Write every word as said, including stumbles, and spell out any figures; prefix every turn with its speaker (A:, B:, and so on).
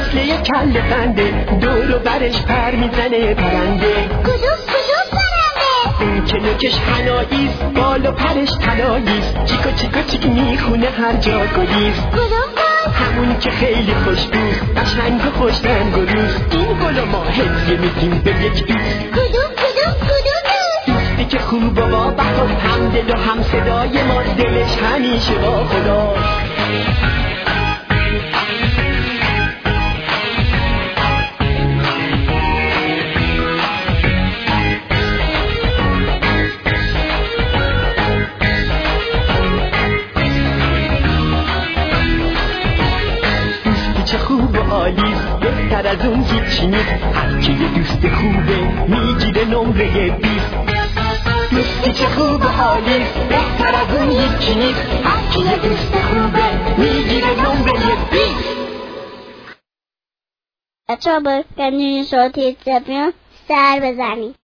A: مثل یک کله خنده، دور و برش پر میزنه پرنده.
B: کدوم کدوم پرنده؟
A: اون که نوکش حناییست، بال و پرش طلاییست، چیکو چیکو چیک میخونه هر جا گلیست.
B: کدوم گل؟
A: همون که خیلی خوشبوست، قشنگ و خوش رنگ و روست. این گل ما هدیه میدیم به یک دوست.
B: کدوم کدوم کدوم دوست؟
A: دوستی که خوب و با بخور، هم دل و هم صدای ما، دلش همیشه با خدا. چه خوب و عالیست، بهتر از اون هیچی نیست. هر کی یه دوست خوبه میگیره نمره بیست. دوستی چه خوب و عالیست، بهتر از اون هیچی نیست. هر کی یه دوست خوبه میگیره نمره بیست.
B: بچه ها با گنجین صوتی زبیان سر بزنید.